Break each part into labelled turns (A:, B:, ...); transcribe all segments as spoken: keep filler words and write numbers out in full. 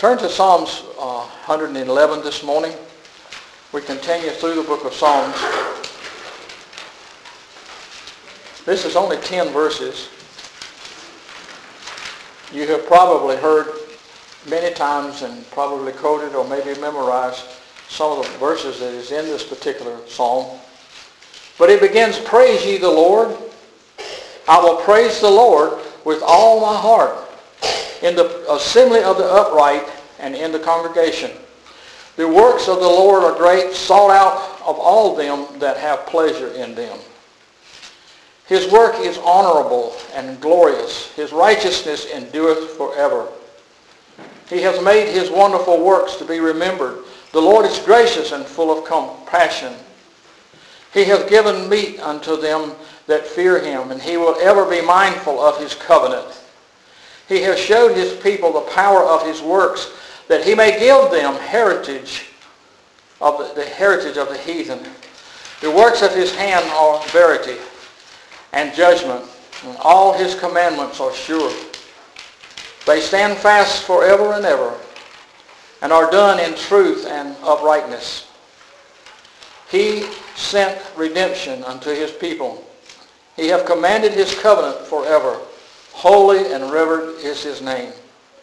A: Turn to Psalms uh, one eleven this morning. We continue through the book of Psalms. This is only ten verses. You have probably heard many times and probably quoted or maybe memorized some of the verses that is in this particular psalm. But it begins, "Praise ye the Lord. I will praise the Lord with all my heart, in the assembly of the upright and in the congregation. The works of the Lord are great, sought out of all them that have pleasure in them. His work is honorable and glorious. His righteousness endureth forever. He has made his wonderful works to be remembered. The Lord is gracious and full of compassion. He hath given meat unto them that fear him, and he will ever be mindful of his covenant. He has showed his people the power of his works, that he may give them heritage of the, the heritage of the heathen. The works of his hand are verity and judgment, and all his commandments are sure. They stand fast forever and ever, and are done in truth and uprightness. He sent redemption unto his people. He hath commanded his covenant forever. Holy and revered is his name.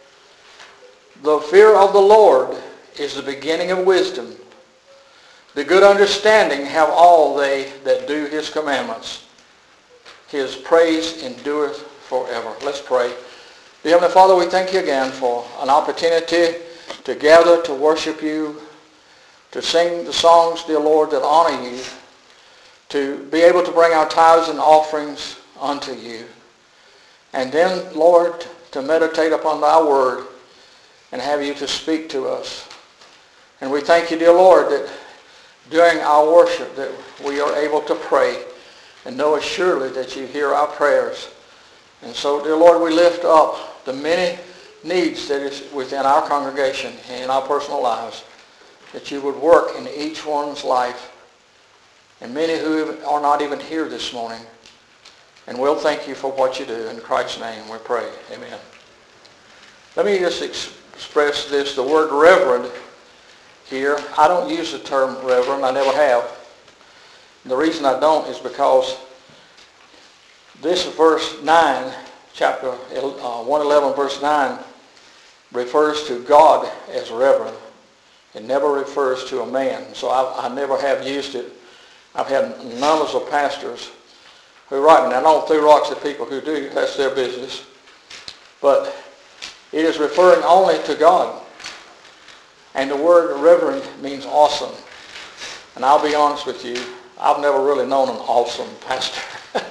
A: The fear of the Lord is the beginning of wisdom. The good understanding have all they that do his commandments. His praise endureth forever." Let's pray. Dear Heavenly Father, we thank you again for an opportunity to gather, to worship you, to sing the songs, dear Lord, that honor you, to be able to bring our tithes and offerings unto you. And then, Lord, to meditate upon thy word and have you to speak to us. And we thank you, dear Lord, that during our worship that we are able to pray and know assuredly that you hear our prayers. And so, dear Lord, we lift up the many needs that is within our congregation and in our personal lives, that you would work in each one's life, and many who are not even here this morning. And we'll thank you for what you do. In Christ's name we pray. Amen. Let me just express this, the word reverend here. I don't use the term reverend. I never have. The reason I don't is because this verse nine, chapter one eleven, verse nine, refers to God as reverend. It never refers to a man. So I, I never have used it. I've had numbers of pastors who write me. Now, I don't throw rocks at people who do. That's their business. But it is referring only to God. And the word reverend means awesome. And I'll be honest with you, I've never really known an awesome pastor.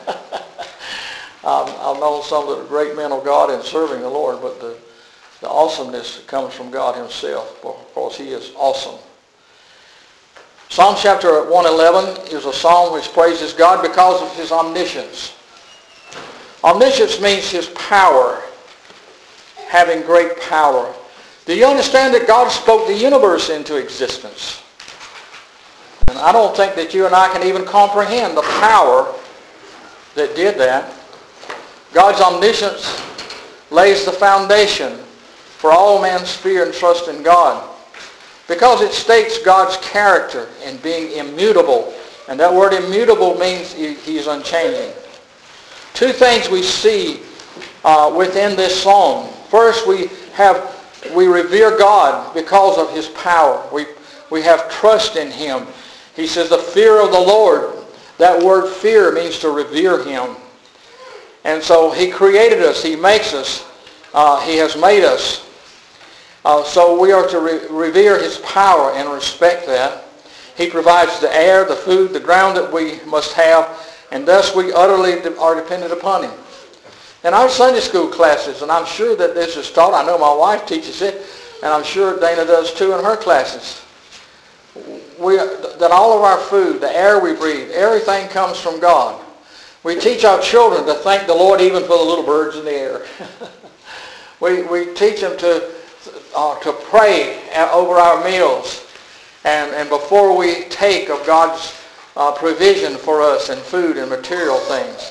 A: I've, I've known some of the great men of God in serving the Lord, but the, the awesomeness comes from God himself, because he is awesome. Psalm chapter one eleven is a psalm which praises God because of his omniscience. Omniscience means his power, having great power. Do you understand that God spoke the universe into existence? And I don't think that you and I can even comprehend the power that did that. God's omniscience lays the foundation for all man's fear and trust in God, because it states God's character in being immutable. And that word immutable means he is unchanging. Two things we see uh, within this psalm. First, we have we revere God because of his power. We, we have trust in him. He says the fear of the Lord. That word fear means to revere him. And so he created us. He makes us. Uh, he has made us. Uh, so we are to re- revere his power and respect that. He provides the air, the food, the ground that we must have, and thus we utterly de- are dependent upon him. In our Sunday school classes, and I'm sure that this is taught, I know my wife teaches it, and I'm sure Dana does too in her classes, we, that all of our food, the air we breathe, everything comes from God. We teach our children to thank the Lord even for the little birds in the air. we, we teach them to Uh, to pray over our meals and, and before we take of God's uh, provision for us in food and material things.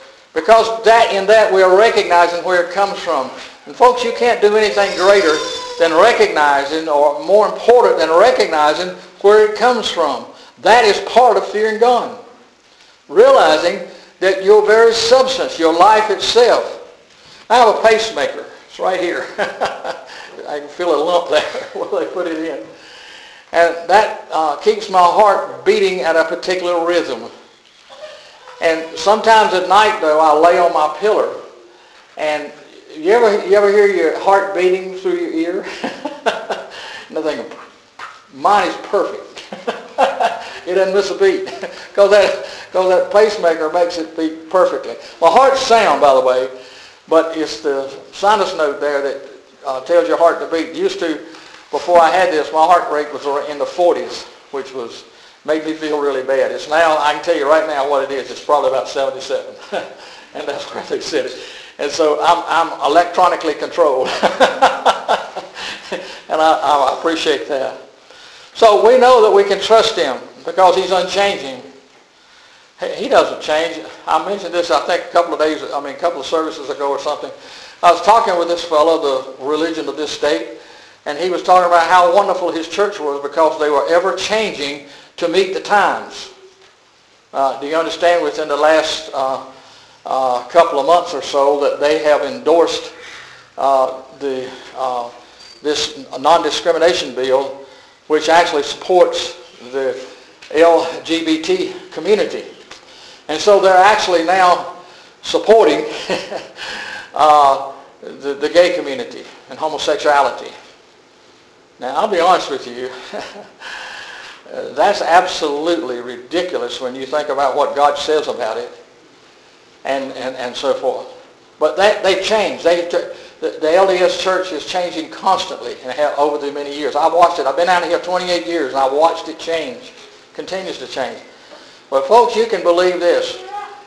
A: Because that in that we are recognizing where it comes from. And folks, you can't do anything greater than recognizing, or more important than recognizing where it comes from. That is part of fearing God. Realizing that your very substance, your life itself. I have a pacemaker. It's right here. I can feel a lump there where they put it in. And that uh, keeps my heart beating at a particular rhythm. And sometimes at night, though, I lay on my pillow. And you ever, you ever hear your heart beating through your ear? And I think, mine is perfect. It doesn't miss a beat. Because that, cause that pacemaker makes it beat perfectly. My heart's sound, by the way, but it's the sinus note there that uh, tells your heart to beat. Used to, before I had this, my heart rate was in the forties, which was made me feel really bad. It's now, I can tell you right now what it is. It's probably about seventy-seven. And that's where they said it. And so I'm, I'm electronically controlled. And I, I appreciate that. So we know that we can trust him because he's unchanging. He doesn't change. I mentioned this, I think, a couple of days, I mean, a couple of services ago or something. I was talking with this fellow, the religion of this state, and he was talking about how wonderful his church was because they were ever changing to meet the times. Uh, do you understand within the last uh, uh, couple of months or so that they have endorsed uh, the uh, this non-discrimination bill, which actually supports the L G B T community. And so they're actually now supporting uh, the, the gay community and homosexuality. Now, I'll be honest with you, that's absolutely ridiculous when you think about what God says about it and, and, and so forth. But that, they change. They, the, the L D S Church is changing constantly and have over the many years. I've watched it. I've been out here twenty-eight years, and I've watched it change. Continues to change. But folks, you can believe this.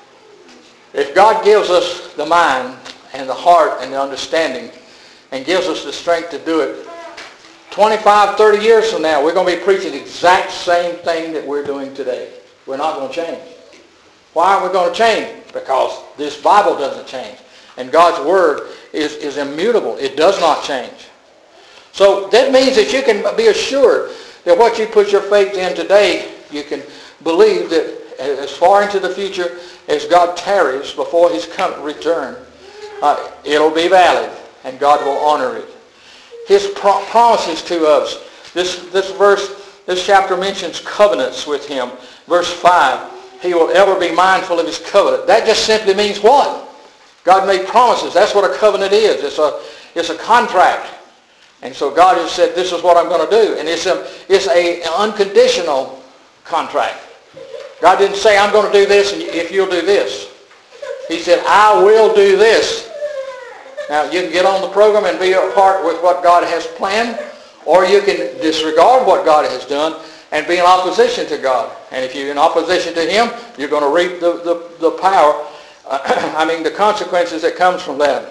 A: If God gives us the mind and the heart and the understanding and gives us the strength to do it, twenty-five, thirty years from now, we're going to be preaching the exact same thing that we're doing today. We're not going to change. Why are we going to change? Because this Bible doesn't change. And God's Word is, is immutable. It does not change. So that means that you can be assured that what you put your faith in today, you can believe that as far into the future as God tarries before his return, uh, it'll be valid and God will honor it. His pro- promises to us, this, this verse, this chapter mentions covenants with him. Verse five, he will ever be mindful of his covenant. That just simply means what? God made promises. That's what a covenant is. It's a, it's a contract. And so God has said, this is what I'm going to do. And it's a, it's a, an unconditional contract. God didn't say, I'm going to do this and if you'll do this. He said, I will do this. Now, you can get on the program and be a part with what God has planned, or you can disregard what God has done and be in opposition to God. And if you're in opposition to him, you're going to reap the, the, the power, uh, I mean the consequences that comes from that.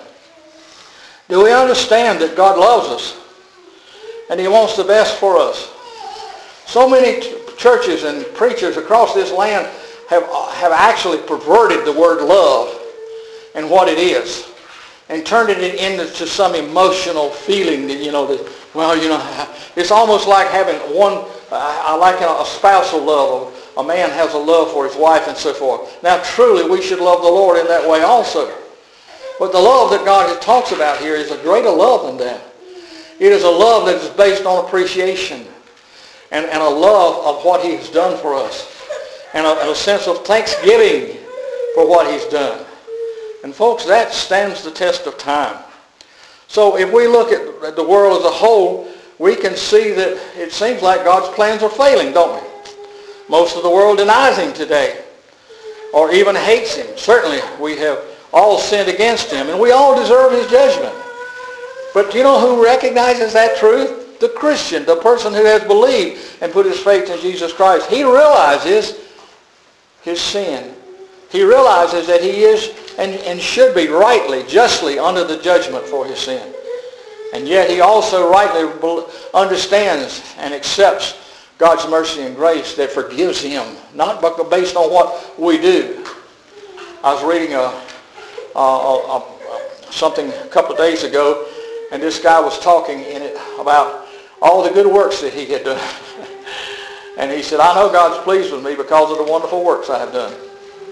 A: Do we understand that God loves us and he wants the best for us? So many t- churches and preachers across this land have, have actually perverted the word love and what it is and turned it into some emotional feeling that, you know, that, well, you know, it's almost like having one, I like a spousal love. A man has a love for his wife and so forth. Now, truly, we should love the Lord in that way also. But the love that God talks about here is a greater love than that. It is a love that is based on appreciation and, and a love of what he has done for us and a, and a sense of thanksgiving for what he's done. And folks, that stands the test of time. So if we look at the world as a whole, we can see that it seems like God's plans are failing, don't we? Most of the world denies him today or even hates him. Certainly we have all sinned against him and we all deserve his judgment. But do you know who recognizes that truth? The Christian, the person who has believed and put his faith in Jesus Christ. He realizes his sin. He realizes that he is and, and should be rightly, justly under the judgment for his sin. And yet he also rightly understands and accepts God's mercy and grace that forgives him, not based on what we do. I was reading a, a, a, a something a couple of days ago, And this guy was talking in it about all the good works that he had done. And he said, I know God's pleased with me because of the wonderful works I have done.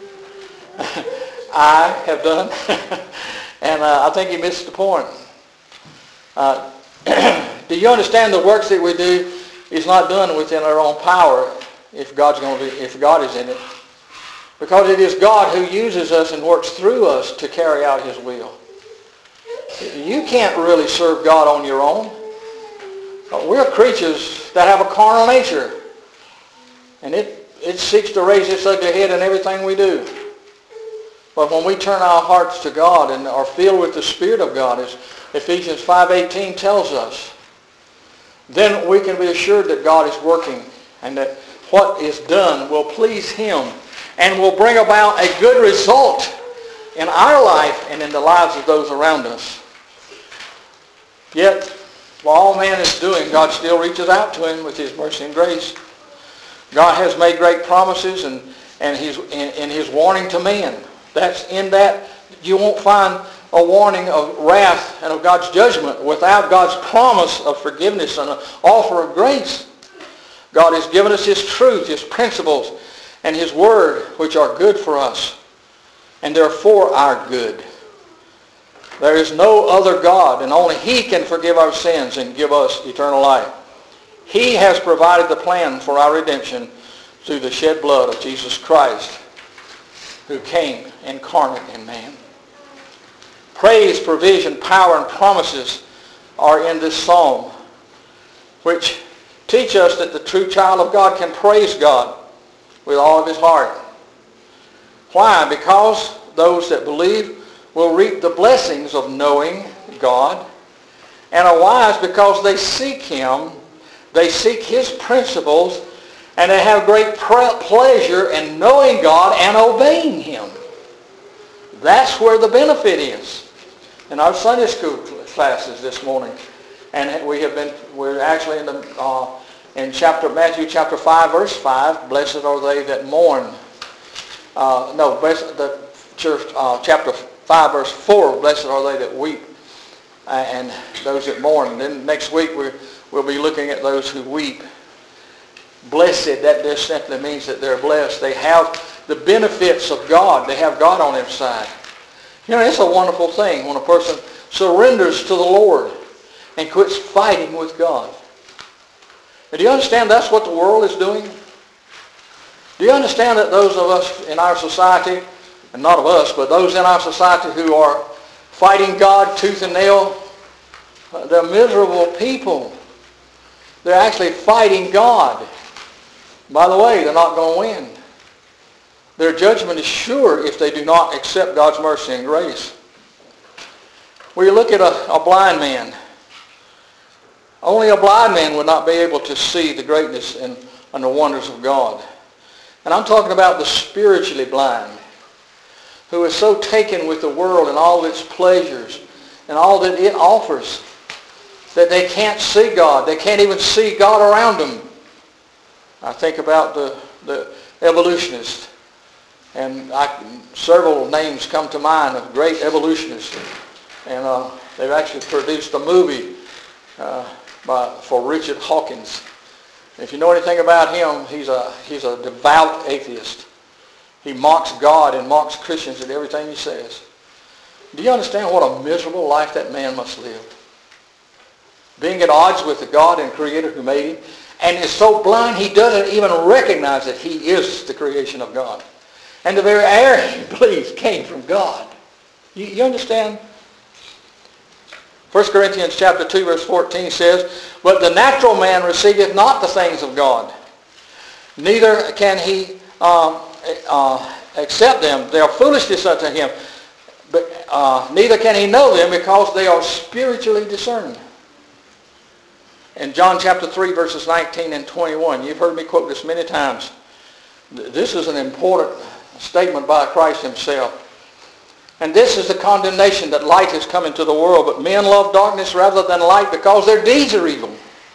A: I have done. And uh, I think he missed the point. Uh, do you understand the works that we do is not done within our own power if God's going to be, if God is in it? Because it is God who uses us and works through us to carry out his will. You can't really serve God on your own. We're creatures that have a carnal nature. And it, it seeks to raise its ugly head in everything we do. But when we turn our hearts to God and are filled with the Spirit of God, as Ephesians five eighteen tells us, then we can be assured that God is working and that what is done will please him and will bring about a good result in our life and in the lives of those around us. Yet, while all man is doing, God still reaches out to him with his mercy and grace. God has made great promises and, and he's, in, in his warning to man. That's in that you won't find a warning of wrath and of God's judgment without God's promise of forgiveness and an offer of grace. God has given us his truth, his principles, and his word, which are good for us. And they're for our good. There is no other God, and only he can forgive our sins and give us eternal life. He has provided the plan for our redemption through the shed blood of Jesus Christ, who came incarnate in man. Praise, provision, power, and promises are in this psalm, which teach us that the true child of God can praise God with all of his heart. Why? Because those that believe will reap the blessings of knowing God and are wise because they seek him, they seek his principles, and they have great pleasure in knowing God and obeying him. That's where the benefit is. In our Sunday school classes this morning, and we have been, we're actually in the uh, in chapter Matthew chapter five verse five. Blessed are they that mourn. Uh, no, blessed, the church uh, chapter five verse four. Blessed are they that weep, uh, and those that mourn. And then next week we we'll be looking at those who weep. Blessed, that just simply means that they're blessed. They have the benefits of God. They have God on their side. You know, it's a wonderful thing when a person surrenders to the Lord and quits fighting with God. And do you understand that's what the world is doing? Do you understand that those of us in our society, and not of us, but those in our society who are fighting God tooth and nail, they're miserable people. They're actually fighting God. By the way, they're not going to win. Their judgment is sure if they do not accept God's mercy and grace. We look at a, a blind man. Only a blind man would not be able to see the greatness and, and the wonders of God. And I'm talking about the spiritually blind, who is so taken with the world and all its pleasures and all that it offers that they can't see God. They can't even see God around them. I think about the, the evolutionists. And I, several names come to mind of great evolutionists. And uh, they've actually produced a movie uh, by, for Richard Hawkins. If you know anything about him, he's a, he's a devout atheist. He mocks God and mocks Christians in everything he says. Do you understand what a miserable life that man must live? Being at odds with the God and Creator who made him, and is so blind he doesn't even recognize that he is the creation of God. And the very air he breathes came from God. You, you understand? First Corinthians chapter two verse fourteen says, but the natural man receiveth not the things of God, neither can he um, uh, accept them. They are foolishness unto him. But uh, neither can he know them because they are spiritually discerned. In John chapter three verses nineteen and twenty-one, you've heard me quote this many times. This is an important statement by Christ himself. And this is the condemnation, that light has come into the world, but men love darkness rather than light because their deeds are evil.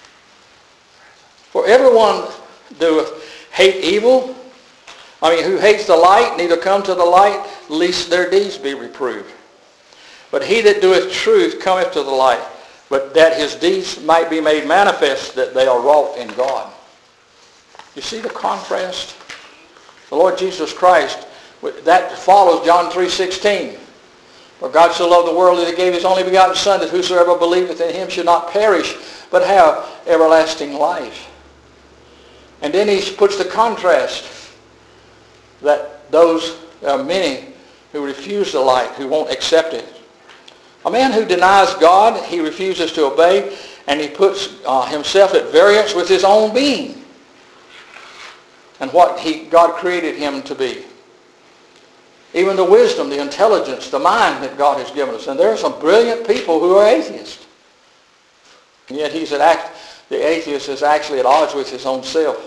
A: For everyone doeth hate evil. I mean, who hates the light, neither come to the light, lest their deeds be reproved. But he that doeth truth cometh to the light, but that his deeds might be made manifest that they are wrought in God. You see the contrast? The Lord Jesus Christ, that follows John three sixteen. For God so loved the world that he gave his only begotten Son, that whosoever believeth in him should not perish, but have everlasting life. And then he puts the contrast that those, there are many who refuse the light, who won't accept it. A man who denies God, he refuses to obey, and he puts uh, himself at variance with his own being and what he, God created him to be. Even the wisdom, the intelligence, the mind that God has given us. And there are some brilliant people who are atheists. And yet he's at act, the atheist is actually at odds with his own self.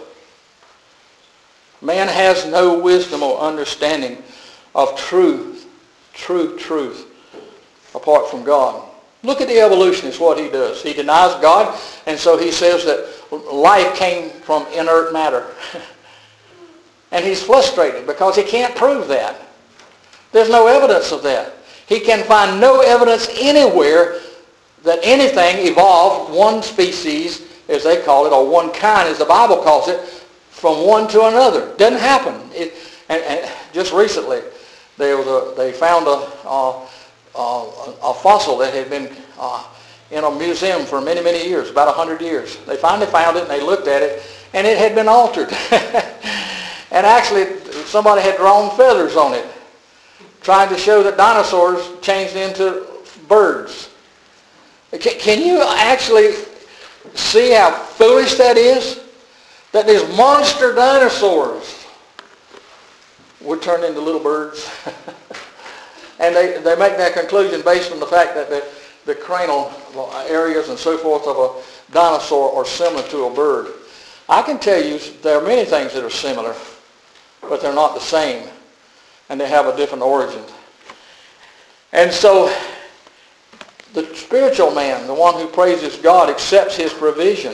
A: Man has no wisdom or understanding of truth, true truth, apart from God. Look at the evolutionist, what he does. He denies God, and so he says that life came from inert matter. And he's frustrated because he can't prove that. There's no evidence of that. He can find no evidence anywhere that anything evolved, one species, as they call it, or one kind, as the Bible calls it, from one to another. Doesn't happen. It, and, and just recently, they, was a, they found a, a, a, a fossil that had been uh, in a museum for many, many years, about one hundred years. They finally found it, and they looked at it, and it had been altered. And actually, somebody had drawn feathers on it, trying to show that dinosaurs changed into birds. Can you actually see how foolish that is? That these monster dinosaurs would turn into little birds. And they, they make that conclusion based on the fact that the, the cranial areas and so forth of a dinosaur are similar to a bird. I can tell you there are many things that are similar, but they're not the same. And they have a different origin. And so the spiritual man, the one who praises God, accepts his provision.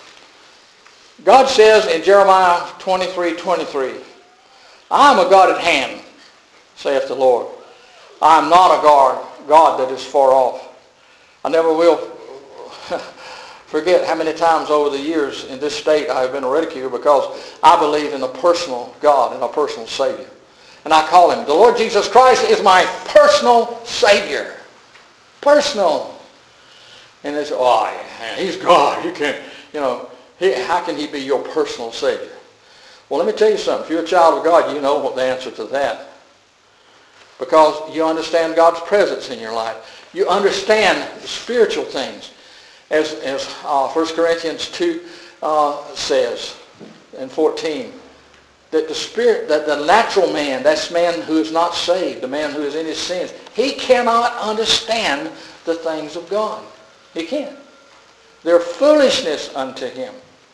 A: God says in Jeremiah twenty-three twenty-three, I am a God at hand, saith the Lord. I am not a God, God that is far off. I never will forget how many times over the years in this state I have been ridiculed because I believe in a personal God and a personal Savior. And I call him, the Lord Jesus Christ is my personal Savior. Personal. And they say, oh, yeah, he's God. You can't, you know, he, how can he be your personal Savior? Well, let me tell you something. If you're a child of God, you know what the answer to that. Because you understand God's presence in your life. You understand the spiritual things. As, as uh, First Corinthians two uh, says in fourteen. That the spirit, that the natural man, that's man who is not saved, the man who is in his sins, he cannot understand the things of God. He can't. They're foolishness unto him.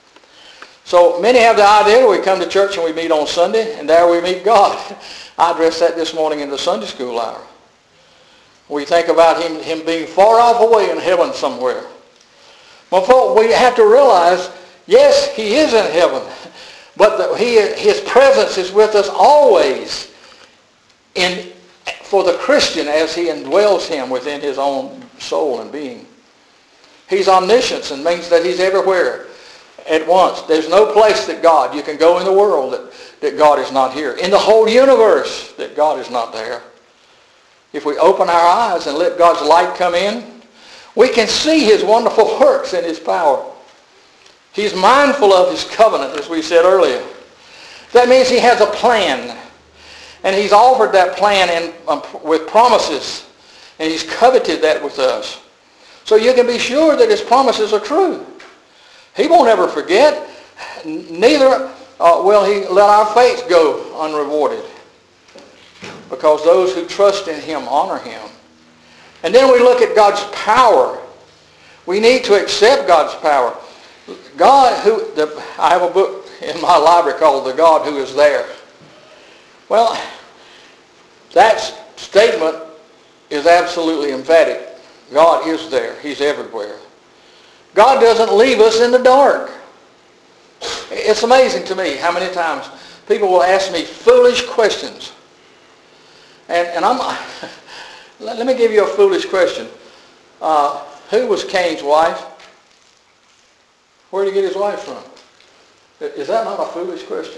A: So many have the idea that we come to church and we meet on Sunday, and there we meet God. I addressed that this morning in the Sunday school hour. We think about him, him being far off away in heaven somewhere. Well, folks, we have to realize, yes, he is in heaven. But the, he, his presence is with us always in, for the Christian as he indwells him within his own soul and being. He's omniscience and means that he's everywhere at once. There's no place that God, you can go in the world that, that God is not here. In the whole universe that God is not there. If we open our eyes and let God's light come in, we can see his wonderful works and his power. He's mindful of his covenant, as we said earlier. That means he has a plan. And he's offered that plan in, um, with promises. And he's coveted that with us. So you can be sure that his promises are true. He won't ever forget. Neither uh, will he let our faith go unrewarded. Because those who trust in him honor him. And then we look at God's power. We need to accept God's power. God who, the, I have a book in my library called The God Who Is There. Well, that statement is absolutely emphatic. God is there. He's everywhere. God doesn't leave us in the dark. It's amazing to me how many times people will ask me foolish questions. And, and I'm, let me give you a foolish question. Uh, Who was Cain's wife? Where did he get his wife from? Is that not a foolish question?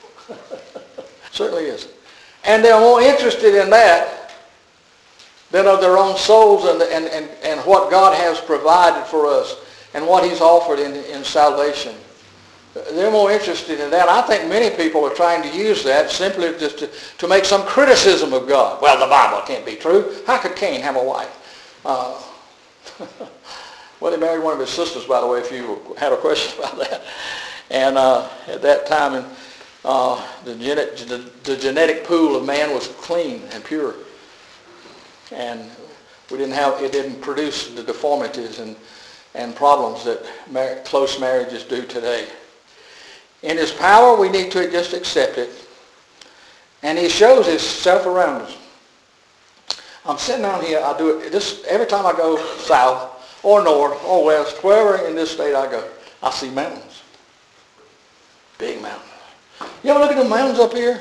A: Certainly is. And they're more interested in that than of their own souls and, and, and, and what God has provided for us and what he's offered in, in salvation. They're more interested in that. I think many people are trying to use that simply just to, to make some criticism of God. Well, the Bible can't be true. How could Cain have a wife? Uh, well, he married one of his sisters, by the way, if you had a question about that. And uh, at that time, and, uh, the, genet, the, the genetic pool of man was clean and pure. And we didn't have, it didn't produce the deformities and, and problems that mar- close marriages do today. In his power, we need to just accept it. And he shows himself around us. I'm sitting down here, I do it this every time I go south or north or west, wherever in this state I go, I see mountains. Big mountains. You ever look at the mountains up here?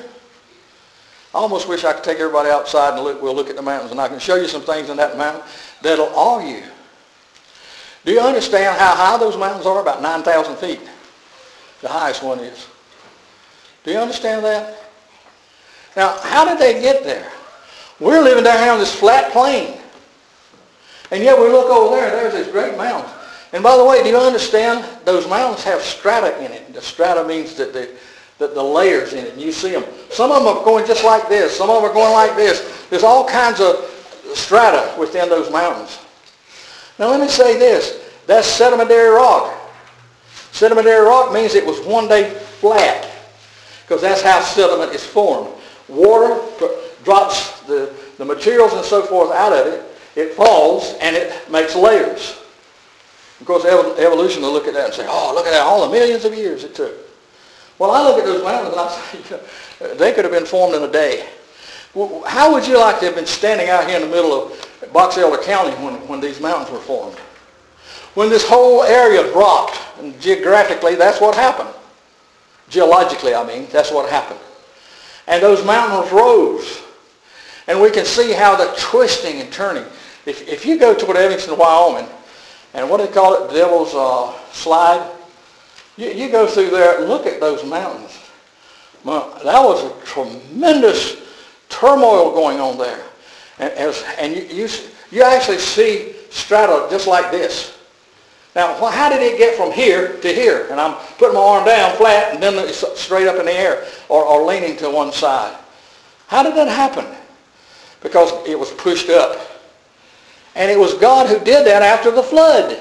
A: I almost wish I could take everybody outside and look, we'll look at the mountains, and I can show you some things in that mountain that'll awe you. Do you understand how high those mountains are? About nine thousand feet. The highest one is. Do you understand that? Now, how did they get there? We're living down here on this flat plain. And yet we look over there, and there's this great mountain. And by the way, do you understand? Those mountains have strata in it. The strata means that the, that the layers in it. And you see them. Some of them are going just like this. Some of them are going like this. There's all kinds of strata within those mountains. Now let me say this. That's sedimentary rock. Sedimentary rock means it was one day flat, because that's how sediment is formed. Water drops the, the materials and so forth out of it. It falls and it makes layers. Of course, evolution will look at that and say, oh, look at that, all the millions of years it took. Well, I look at those mountains and I say, you know, they could have been formed in a day. How would you like to have been standing out here in the middle of Box Elder County when, when these mountains were formed? When this whole area dropped, and geographically, that's what happened. Geologically, I mean, that's what happened. And those mountains rose. And we can see how the twisting and turning. If, if you go toward Evanston, Wyoming, and what do they call it, the Devil's uh, Slide, you, you go through there and look at those mountains. Well, that was a tremendous turmoil going on there. And, as, and you, you, you actually see strata just like this. Now, how did it get from here to here? And I'm putting my arm down flat and then it's straight up in the air or, or leaning to one side. How did that happen? Because it was pushed up. And it was God who did that after the flood.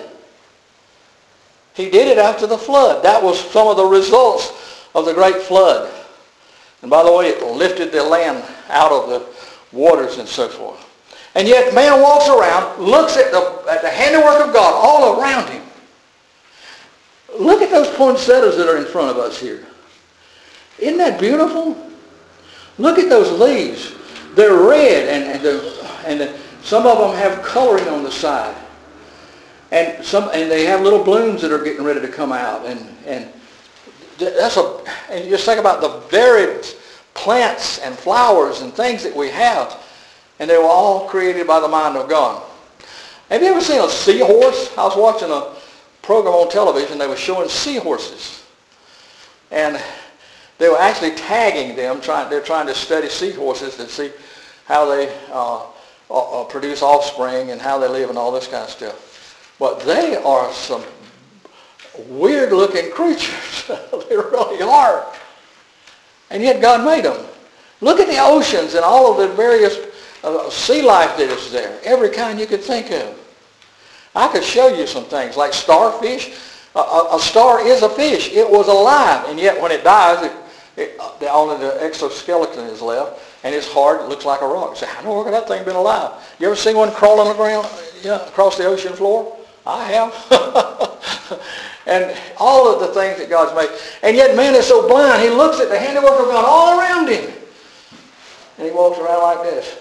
A: He did it after the flood. That was some of the results of the great flood. And by the way, it lifted the land out of the waters and so forth. And yet man walks around, looks at the, at the handiwork of God all around him. Look at those poinsettias that are in front of us here. Isn't that beautiful? Look at those leaves. They're red, and, and, the, and the, some of them have coloring on the side. And some, and they have little blooms that are getting ready to come out. And, and that's a, and just think about the varied plants and flowers and things that we have. And they were all created by the mind of God. Have you ever seen a seahorse? I was watching a program on television. They were showing seahorses. And they were actually tagging them. Trying, they're trying to study seahorses to see how they uh, uh, produce offspring and how they live and all this kind of stuff. But they are some weird-looking creatures. They really are. And yet God made them. Look at the oceans and all of the various uh, sea life that is there. Every kind you could think of. I could show you some things like starfish. A, a, a star is a fish. It was alive. And yet when it dies, it, it, the, only the exoskeleton is left. And it's hard. It looks like a rock. You say, how in the world could that thing been alive? You ever seen one crawl on the ground, yeah, across the ocean floor? I have. And all of the things that God's made. And yet man is so blind, he looks at the handiwork of God all around him. And he walks around like this.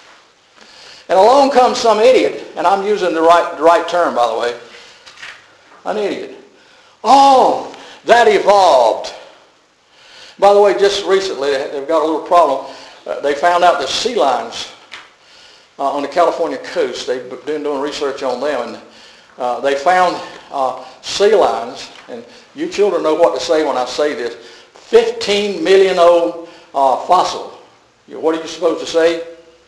A: And along comes some idiot, and I'm using the right, the right term, by the way. An idiot. Oh, that evolved. By the way, just recently, they've got a little problem. Uh, they found out that sea lions uh, on the California coast, they've been doing research on them, and uh, they found uh, sea lions, and you children know what to say when I say this, fifteen million old uh, fossil. What are you supposed to say?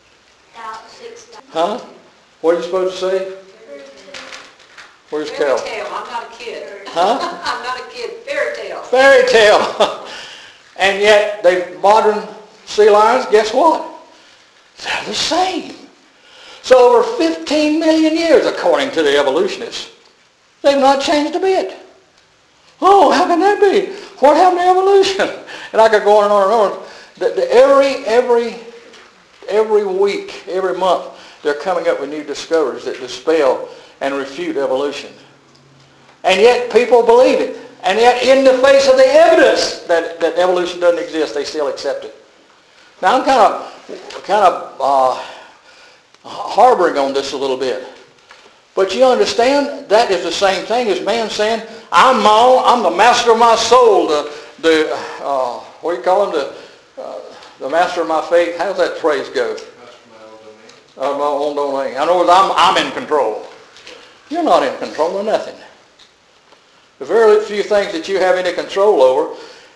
A: Huh? What are you supposed to say? Where's
B: Fairy
A: Cal?
B: tale. I'm not a kid.
A: Huh?
B: I'm not a kid. Fairy tale.
A: Fairy tale. And yet, they modern sea lions, guess what? They're the same. So over fifteen million years, according to the evolutionists, they've not changed a bit. Oh, how can that be? What happened to evolution? And I could go on and on and on. The, the, every, every, every week, every month, they're coming up with new discoveries that dispel and refute evolution. And yet people believe it. And yet in the face of the evidence that, that evolution doesn't exist, they still accept it. Now I'm kind of, kind of uh, harboring on this a little bit. But you understand, that is the same thing as man saying, I'm my own, I'm the master of my soul, the, the uh, what do you call him, the, uh, the master of my fate. How does that phrase go? Uh, my own domain. In other words, I'm, I'm in control. You're not in control of nothing. The very few things that you have any control over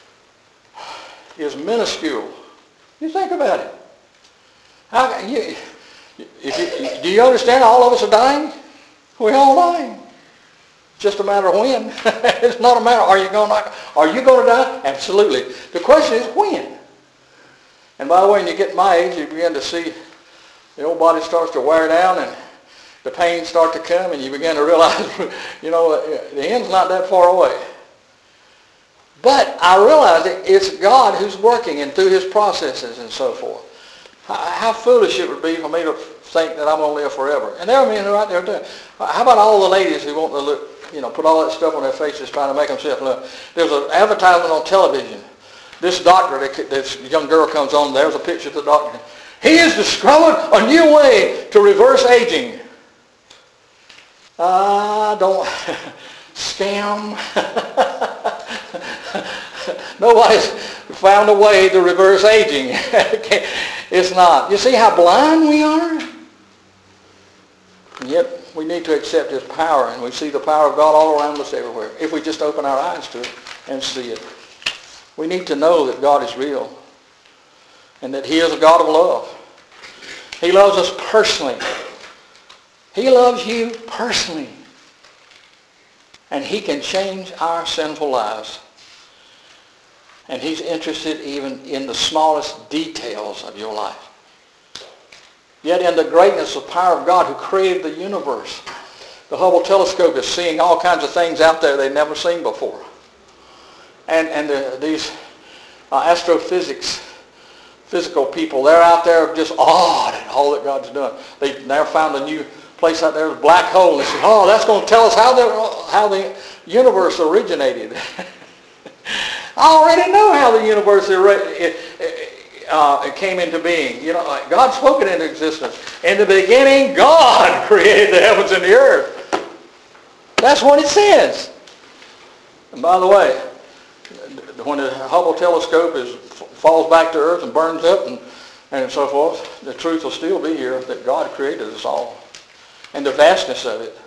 A: is minuscule. You think about it. How, you, if you, do you understand all of us are dying? We're all dying. It's just a matter of when. It's not a matter, are you going to, are you going to die? Absolutely. The question is when. And by the way, when you get my age, you begin to see the old body starts to wear down and the pains start to come, and you begin to realize, you know, the end's not that far away. But I realize that it's God who's working and through his processes and so forth. How, how foolish it would be for me to think that I'm going to live forever. And there are men right there doing. How about all the ladies who want to look, you know, put all that stuff on their faces trying to make themselves look. There's an advertisement on television. This doctor, this young girl comes on, there's a picture of the doctor. He is discovering a new way to reverse aging. Ah, uh, don't, scam. Nobody's found a way to reverse aging. It's not. You see how blind we are? And yet we need to accept his power, and we see the power of God all around us everywhere, if we just open our eyes to it and see it. We need to know that God is real and that he is a God of love. He loves us personally. He loves you personally. And he can change our sinful lives. And he's interested even in the smallest details of your life. Yet in the greatness of power of God who created the universe, the Hubble telescope is seeing all kinds of things out there they've never seen before. And, and the, these uh, astrophysics, physical people, they're out there just awed at all that God's done. They now found a new place out there, a black hole. They said, oh, that's going to tell us how the, how the universe originated. I already know how the universe uh, came into being. You know, God spoke it into existence. In the beginning, God created the heavens and the earth. That's what it says. And by the way, when the Hubble telescope is falls back to earth and burns up and, and so forth, the truth will still be here that God created us all. And the vastness of it.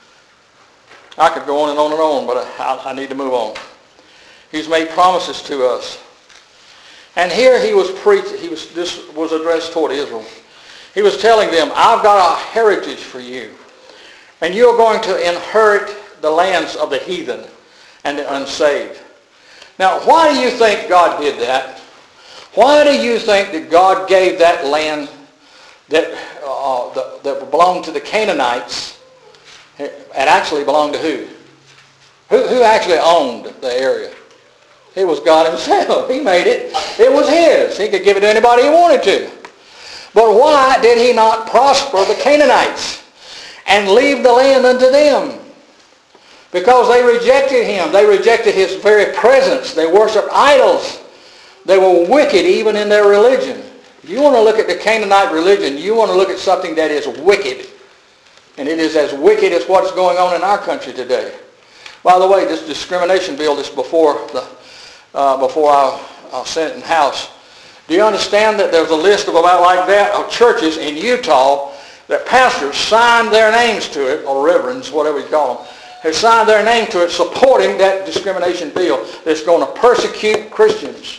A: I could go on and on and on, but I, I need to move on. He's made promises to us. And here he was preaching, he was, this was addressed toward Israel. He was telling them, I've got a heritage for you. And you're going to inherit the lands of the heathen and the unsaved. Now, why do you think God did that? Why do you think that God gave that land that, uh, the, that belonged to the Canaanites, and actually belonged to who? Who, who actually owned the area? It was God himself. He made it. It was his. He could give it to anybody he wanted to. But why did he not prosper the Canaanites and leave the land unto them? Because they rejected him. They rejected his very presence. They worshiped idols. They were wicked even in their religion. If you want to look at the Canaanite religion, you want to look at something that is wicked. And it is as wicked as what's going on in our country today. By the way, this discrimination bill is before the uh, before our, our Senate and House. Do you understand that there's a list of about like that of churches in Utah that pastors signed their names to it, or reverends, whatever you call them, have signed their name to it supporting that discrimination bill that's going to persecute Christians.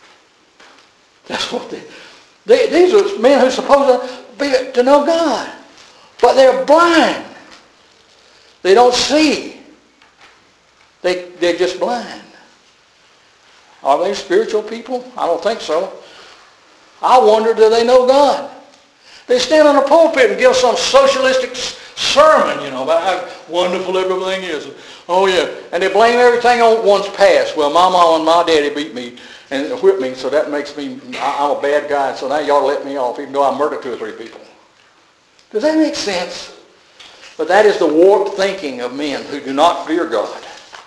A: That's what they, they these are men who are supposed to be to know God, but they're blind. They don't see. They they're just blind. Are they spiritual people? I don't think so. I wonder, do they know God? They stand on a pulpit and give some socialistic sermon, you know, about how wonderful everything is. Oh yeah, and they blame everything on one's past. Well, my mom and my daddy beat me and whipped me, so that makes me, I'm a bad guy, so now y'all let me off, even though I murdered two or three people. Does that make sense? But that is the warped thinking of men who do not fear God.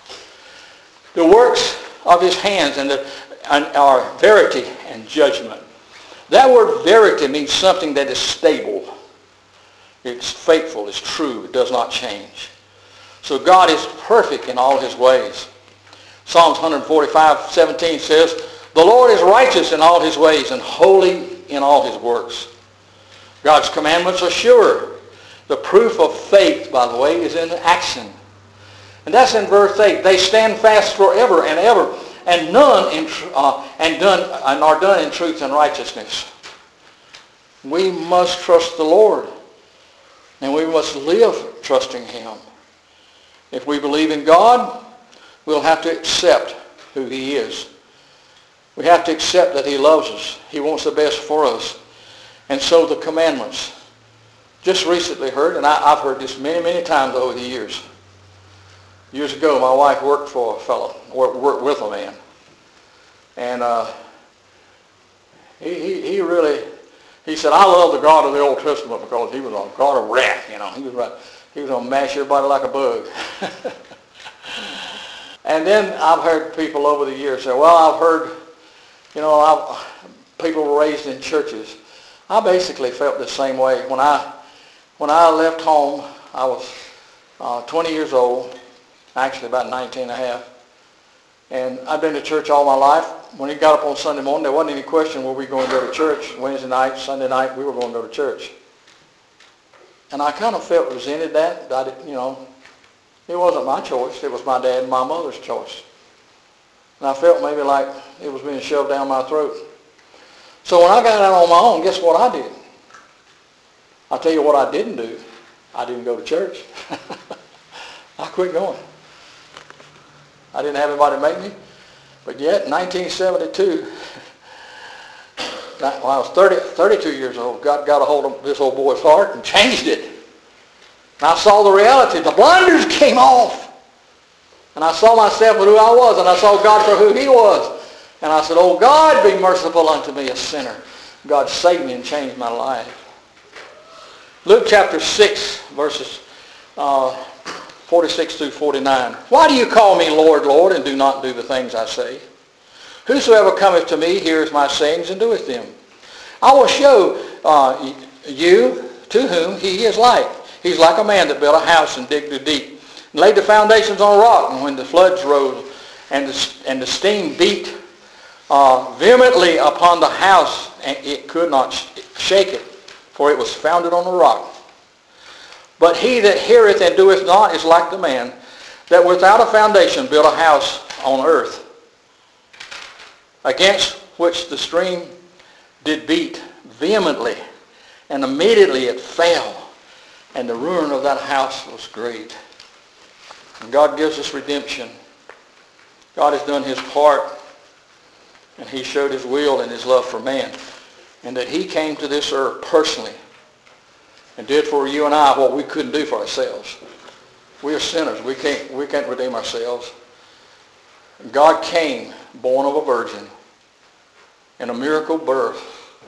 A: The works of his hands and, the, and are verity and judgment. That word verity means something that is stable. It's faithful, it's true, it does not change. So God is perfect in all his ways. Psalms one forty-five, seventeen says, the Lord is righteous in all his ways and holy in all his works. God's commandments are sure. The proof of faith, by the way, is in action. And that's in verse eight. They stand fast forever and ever, and none in, uh, and done and are done in truth and righteousness. We must trust the Lord, and we must live trusting him. If we believe in God, we'll have to accept who he is. We have to accept that he loves us. He wants the best for us. And so the commandments. Just recently heard, and I, I've heard this many, many times over the years. Years ago, my wife worked for a fellow, worked, worked with a man. And uh, he, he, he really, he said, I love the God of the Old Testament because he was a God of wrath, you know. He was right. He was going to mash everybody like a bug. And then I've heard people over the years say, well, I've heard, you know, I've, people were raised in churches. I basically felt the same way. When I when I left home, I was uh, twenty years old, actually about nineteen and a half. And I've been to church all my life. When he got up on Sunday morning, there wasn't any question were we going to go to church. Wednesday night, Sunday night, we were going to go to church. And I kind of felt resented that. I didn't, you know, it wasn't my choice. It was my dad and my mother's choice. And I felt maybe like it was being shoved down my throat. So when I got out on my own, guess what I did? I'll tell you what I didn't do. I didn't go to church. I quit going. I didn't have anybody make me. But yet, in nineteen seventy-two, when I was thirty, thirty-two years old, God got a hold of this old boy's heart and changed it. And I saw the reality. The blinders came off. And I saw myself for who I was, and I saw God for who he was. And I said, oh God, be merciful unto me, a sinner. God saved me and changed my life. Luke chapter six, verses uh, forty-six through forty-nine. Why do you call me Lord, Lord, and do not do the things I say? Whosoever cometh to me hears my sayings and doeth them. I will show uh, you to whom he is like. He's like a man that built a house and digged it deep, and laid the foundations on a rock. And when the floods rose and the, and the steam beat uh, vehemently upon the house, and it could not shake it, for it was founded on a rock. But he that heareth and doeth not is like the man that without a foundation built a house on earth, against which the stream did beat vehemently, and immediately it fell, and the ruin of that house was great. And God gives us redemption. God has done his part, and he showed his will and his love for man, and that he came to this earth personally and did for you and I what we couldn't do for ourselves. We are sinners. We can't, we can't redeem ourselves. God came, born of a virgin, in a miracle birth.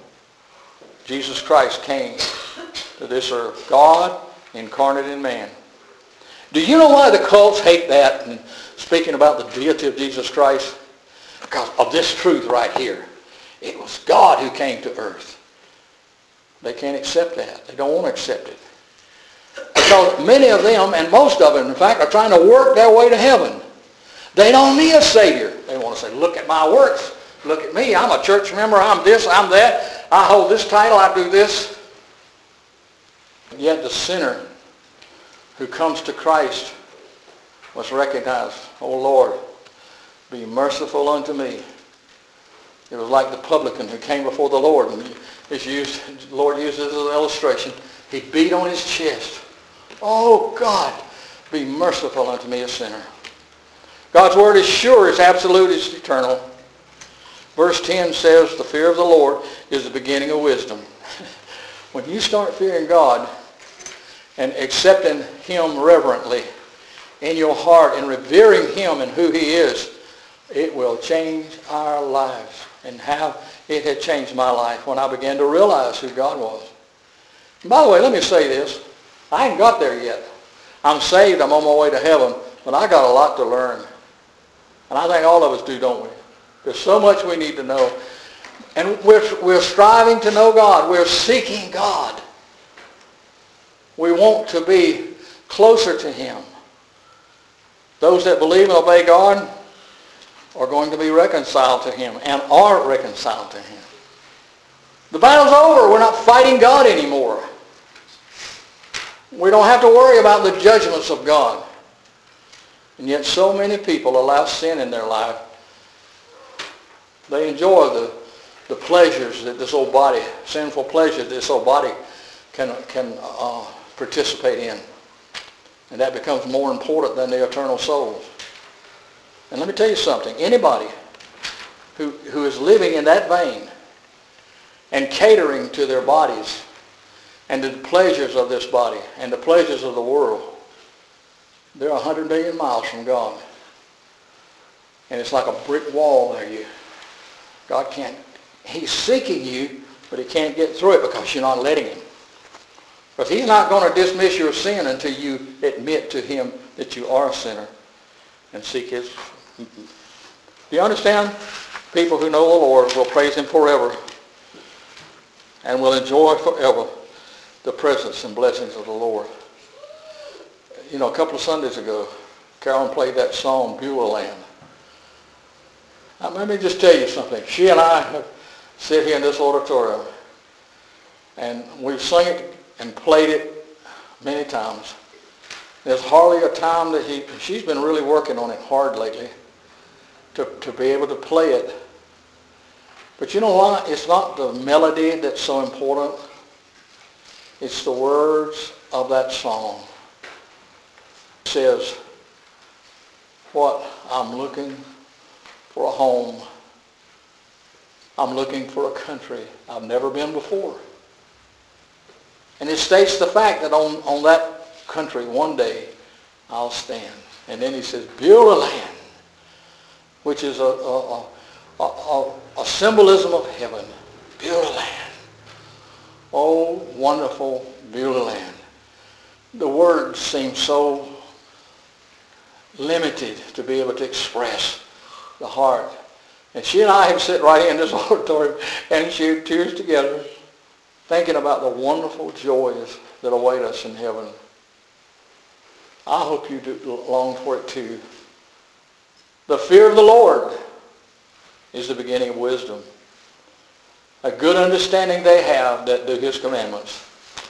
A: Jesus Christ came to this earth. God incarnate in man. Do you know why the cults hate that? And speaking about the deity of Jesus Christ, because of this truth right here. It was God who came to earth. They can't accept that. They don't want to accept it. Because many of them, and most of them, in fact, are trying to work their way to heaven. They don't need a Savior. They want to say, look at my works. Look at me. I'm a church member. I'm this. I'm that. I hold this title. I do this. Yet the sinner who comes to Christ must recognize, "O Lord, be merciful unto me." It was like the publican who came before the Lord, and it's used, the Lord uses as an illustration. He beat on his chest. "Oh God, be merciful unto me, a sinner." God's word is sure, it's absolute, it's eternal. Verse ten says, the fear of the Lord is the beginning of wisdom. When you start fearing God and accepting him reverently in your heart and revering him and who he is, it will change our lives. And how it had changed my life when I began to realize who God was. And by the way, let me say this. I ain't got there yet. I'm saved. I'm on my way to heaven. But I got a lot to learn. And I think all of us do, don't we? There's so much we need to know. And we're, we're striving to know God. We're seeking God. We want to be closer to him. Those that believe and obey God are going to be reconciled to him and are reconciled to him. The battle's over. We're not fighting God anymore. We don't have to worry about the judgments of God. And yet so many people allow sin in their life. They enjoy the, the pleasures that this old body, sinful pleasures this old body can, can uh, participate in. And that becomes more important than the eternal souls. And let me tell you something. Anybody who, who is living in that vein and catering to their bodies and to the pleasures of this body and the pleasures of the world, they're a hundred million miles from God. And it's like a brick wall there. You, God can't, he's seeking you, but he can't get through it because you're not letting him. Because he's not going to dismiss your sin until you admit to him that you are a sinner and seek his. Do you understand? People who know the Lord will praise him forever and will enjoy forever the presence and blessings of the Lord. You know, a couple of Sundays ago, Carolyn played that song, Beulah Land. Now, let me just tell you something. She and I have sit here in this auditorium, and we've sung it and played it many times. There's hardly a time that he, she's been really working on it hard lately to, to be able to play it. But you know what? It's not the melody that's so important. It's the words of that song. It says, what? I'm looking for a home. I'm looking for a country I've never been before. And it states the fact that on, on that country one day I'll stand. And then he says, Beulah Land, which is a, a, a, a, a symbolism of heaven. Beulah Land. Oh, wonderful Beulah Land. The words seem so limited to be able to express the heart. And she and I have sit right here in this auditorium and shed tears together, thinking about the wonderful joys that await us in heaven. I hope you do long for it too. The fear of the Lord is the beginning of wisdom. A good understanding they have that do his commandments.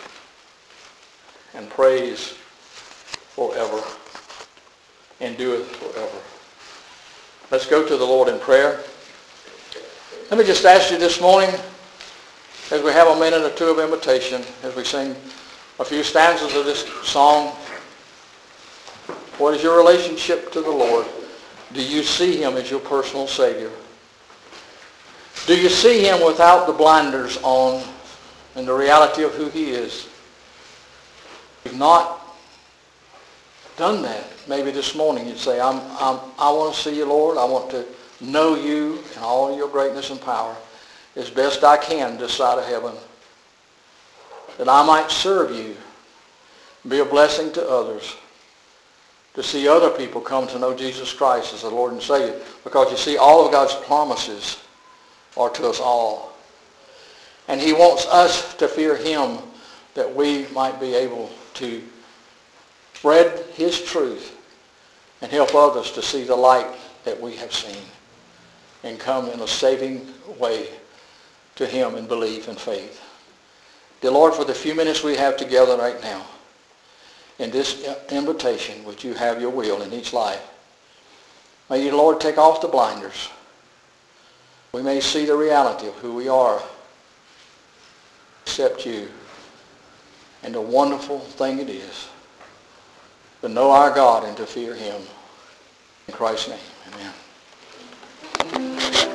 A: And praise forever. Endureth forever. Let's go to the Lord in prayer. Let me just ask you this morning, as we have a minute or two of invitation, as we sing a few stanzas of this song, what is your relationship to the Lord? Do you see him as your personal Savior? Do you see him without the blinders on and the reality of who he is? If you've not done that, maybe this morning you'd say, I'm, I'm, I want to see you, Lord. I want to know you in all your greatness and power as best I can this side of heaven, that I might serve you, be a blessing to others, to see other people come to know Jesus Christ as the Lord and Savior. Because you see, all of God's promises are to us all. And he wants us to fear him that we might be able to spread his truth and help others to see the light that we have seen and come in a saving way to him in belief and faith. Dear Lord, for the few minutes we have together right now, in this invitation, would you have your will in each life? May you, Lord, take off the blinders. We may see the reality of who we are, except you, and the wonderful thing it is to know our God and to fear him. In Christ's name, amen.